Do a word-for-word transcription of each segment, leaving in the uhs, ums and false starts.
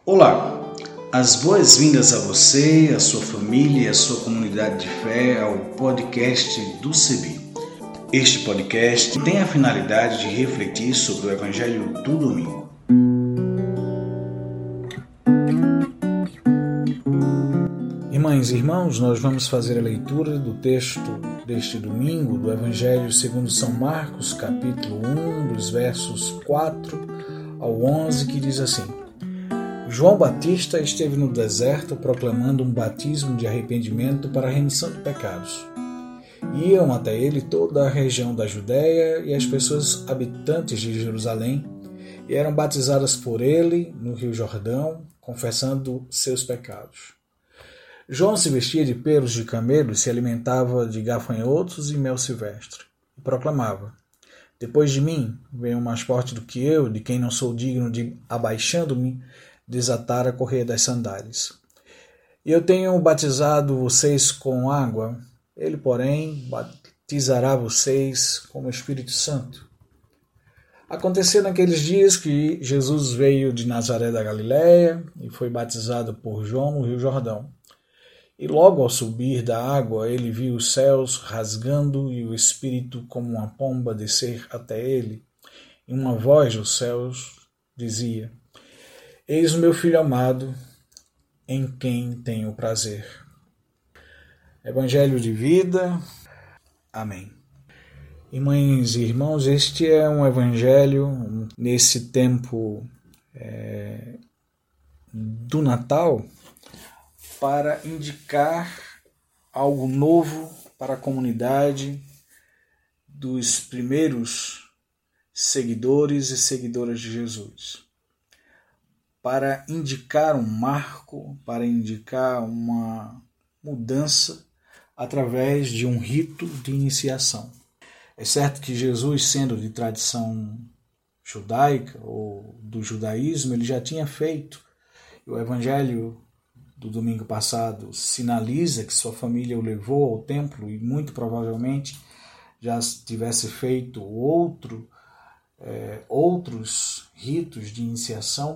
Olá, as boas-vindas a você, a sua família e a sua comunidade de fé ao podcast do C B I. Este podcast tem a finalidade de refletir sobre o Evangelho do Domingo. Irmãs e irmãos, nós vamos fazer a leitura do texto deste domingo do Evangelho segundo São Marcos, capítulo um, dos versos quatro ao onze, que diz assim: João Batista esteve no deserto proclamando um batismo de arrependimento para a remissão de pecados. Iam até ele toda a região da Judéia e as pessoas habitantes de Jerusalém e eram batizadas por ele no Rio Jordão, confessando seus pecados. João se vestia de pelos de camelo e se alimentava de gafanhotos e mel silvestre, e proclamava: Depois de mim vem um mais forte do que eu, de quem não sou digno de, abaixando-me, desatar a correia das sandálias. E eu tenho batizado vocês com água, ele, porém, batizará vocês com o Espírito Santo. Aconteceu naqueles dias que Jesus veio de Nazaré da Galiléia e foi batizado por João no Rio Jordão. E logo ao subir da água, ele viu os céus rasgando e o Espírito como uma pomba descer até ele. E uma voz dos céus dizia: Eis o meu Filho amado, em quem tenho prazer. Evangelho de vida. Amém. Irmãs e irmãos, este é um evangelho nesse tempo é, do Natal, para indicar algo novo para a comunidade dos primeiros seguidores e seguidoras de Jesus. Para indicar um marco, para indicar uma mudança através de um rito de iniciação. É certo que Jesus, sendo de tradição judaica ou do judaísmo, ele já tinha feito. O Evangelho do domingo passado sinaliza que sua família o levou ao templo e muito provavelmente já tivesse feito outro, é, outros ritos de iniciação.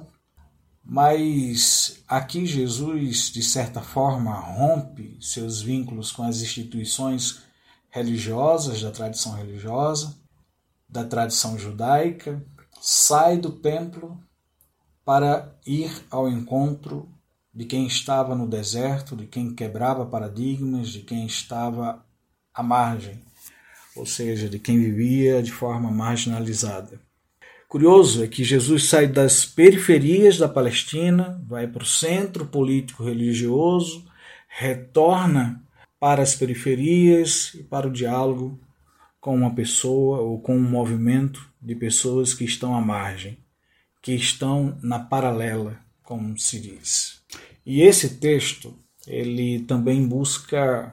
Mas aqui Jesus, de certa forma, rompe seus vínculos com as instituições religiosas, da tradição religiosa, da tradição judaica, sai do templo para ir ao encontro de quem estava no deserto, de quem quebrava paradigmas, de quem estava à margem, ou seja, de quem vivia de forma marginalizada. Curioso é que Jesus sai das periferias da Palestina, vai para o centro político-religioso, retorna para as periferias e para o diálogo com uma pessoa ou com um movimento de pessoas que estão à margem, que estão na paralela, como se diz. E esse texto, ele também busca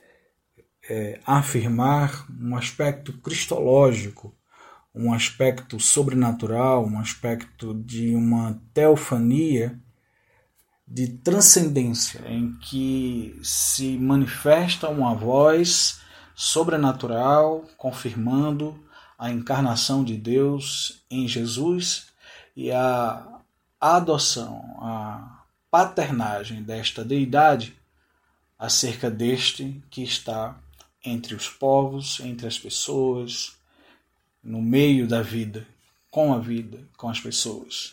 é, afirmar um aspecto cristológico, um aspecto sobrenatural, um aspecto de uma teofania, de transcendência, em que se manifesta uma voz sobrenatural, confirmando a encarnação de Deus em Jesus e a adoção, a paternagem desta deidade acerca deste que está entre os povos, entre as pessoas, no meio da vida, com a vida, com as pessoas.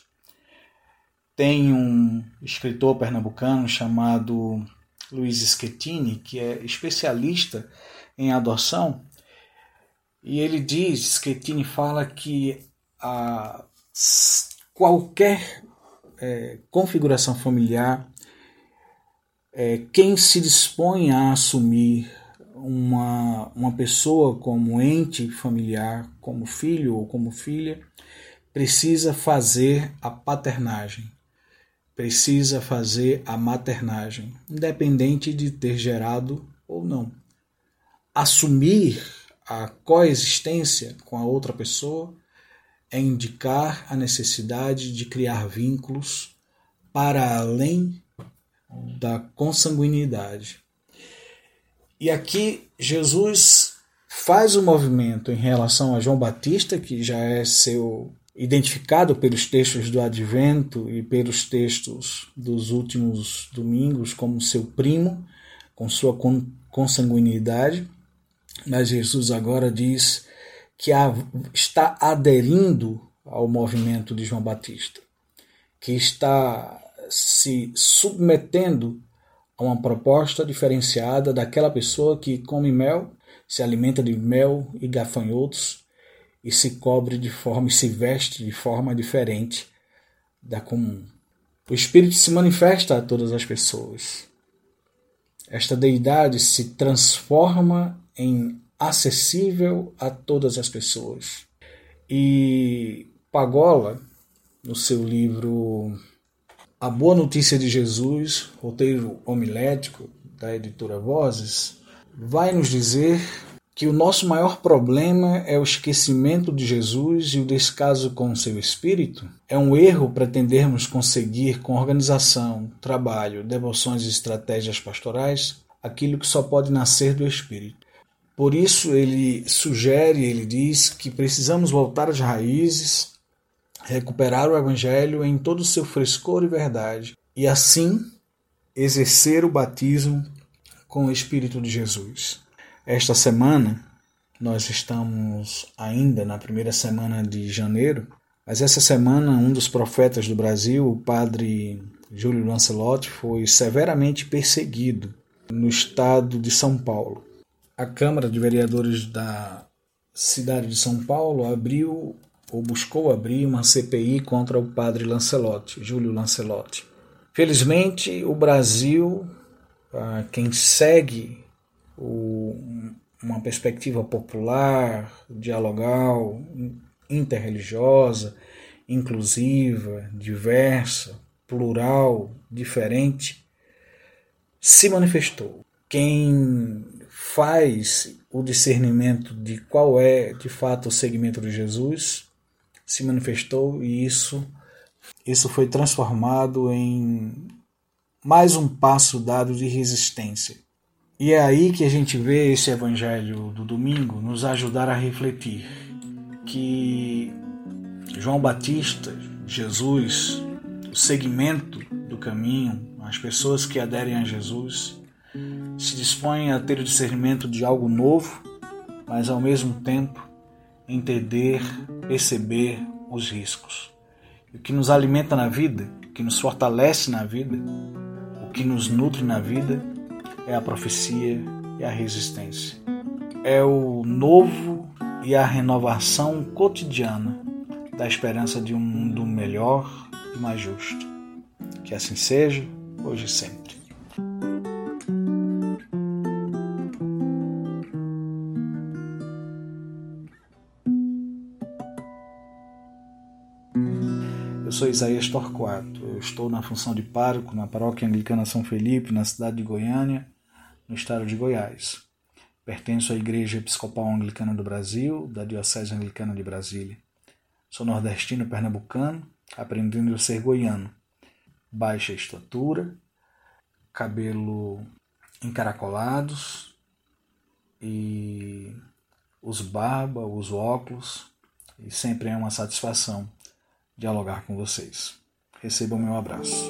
Tem um escritor pernambucano chamado Luiz Schettini, que é especialista em adoção, e ele diz, Schettini fala que a qualquer é, configuração familiar, é, quem se dispõe a assumir Uma, uma pessoa como ente familiar, como filho ou como filha, precisa fazer a paternagem, precisa fazer a maternagem, independente de ter gerado ou não. Assumir a coexistência com a outra pessoa é indicar a necessidade de criar vínculos para além da consanguinidade. E aqui Jesus faz um movimento em relação a João Batista, que já é seu identificado pelos textos do Advento e pelos textos dos últimos domingos como seu primo, com sua consanguinidade, mas Jesus agora diz que está aderindo ao movimento de João Batista, que está se submetendo a uma proposta diferenciada daquela pessoa que come mel, se alimenta de mel e gafanhotos e se cobre de forma e se veste de forma diferente da comum. O Espírito se manifesta a todas as pessoas. Esta deidade se transforma em acessível a todas as pessoas. E Pagola, no seu livro A Boa Notícia de Jesus, roteiro homilético da editora Vozes, vai nos dizer que o nosso maior problema é o esquecimento de Jesus e o descaso com o seu Espírito. É um erro pretendermos conseguir com organização, trabalho, devoções e estratégias pastorais aquilo que só pode nascer do Espírito. Por isso ele sugere, ele diz que precisamos voltar às raízes, recuperar o Evangelho em todo o seu frescor e verdade, e assim exercer o batismo com o Espírito de Jesus. Esta semana, nós estamos ainda na primeira semana de janeiro, mas essa semana um dos profetas do Brasil, o padre Júlio Lancelotti, foi severamente perseguido no estado de São Paulo. A Câmara de Vereadores da cidade de São Paulo abriu ou buscou abrir uma C P I contra o padre Lancelotti, Júlio Lancelotti. Felizmente, o Brasil, quem segue o, uma perspectiva popular, dialogal, interreligiosa, inclusiva, diversa, plural, diferente, se manifestou. Quem faz o discernimento de qual é, de fato, o segmento de Jesus, se manifestou e isso, isso foi transformado em mais um passo dado de resistência. E é aí que a gente vê esse evangelho do domingo nos ajudar a refletir que João Batista, Jesus, o segmento do caminho, as pessoas que aderem a Jesus, se dispõem a ter o discernimento de algo novo, mas ao mesmo tempo entender, perceber os riscos. O que nos alimenta na vida, o que nos fortalece na vida, o que nos nutre na vida é a profecia e a resistência. É o novo e a renovação cotidiana da esperança de um mundo melhor e mais justo. Que assim seja, hoje e sempre. Eu sou Isaías Torquato, eu estou na função de pároco na Paróquia Anglicana São Felipe, na cidade de Goiânia, no estado de Goiás. Pertenço à Igreja Episcopal Anglicana do Brasil, da Diocese Anglicana de Brasília. Sou nordestino pernambucano, aprendendo a ser goiano. Baixa estatura, cabelo encaracolados e uso barba, uso óculos e sempre é uma satisfação dialogar com vocês. Recebam meu abraço.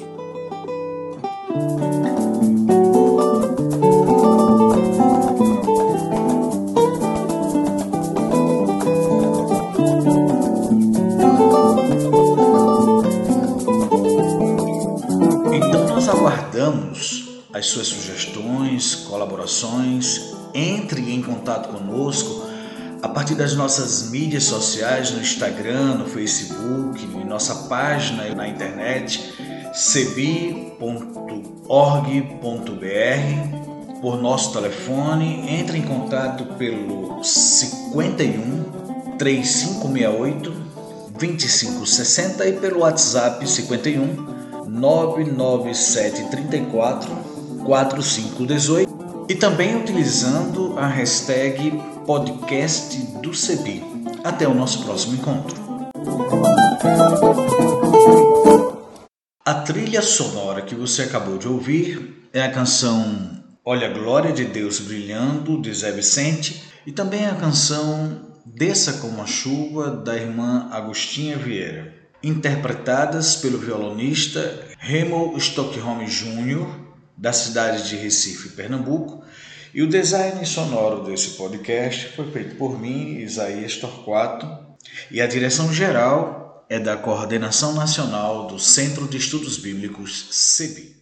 Então nós aguardamos as suas sugestões, colaborações. Entre em contato conosco a partir das nossas mídias sociais, no Instagram, no Facebook, em nossa página na internet, cebi ponto org ponto br, por nosso telefone. Entre em contato pelo cinquenta e um, três cinco seis oito, dois cinco seis zero e pelo WhatsApp cinquenta e um, nove nove sete três quatro, quatro cinco um oito e também utilizando a hashtag podcast do Cebi. Até o nosso próximo encontro. A trilha sonora que você acabou de ouvir é a canção Olha a Glória de Deus Brilhando, de Zé Vicente, e também a canção Desça como a Chuva, da irmã Agostinha Vieira, interpretadas pelo violonista Remo Stockholm Júnior, da cidade de Recife, Pernambuco, e o design sonoro desse podcast foi feito por mim, Isaías Torquato, e a direção geral é da Coordenação Nacional do Centro de Estudos Bíblicos, C E B I.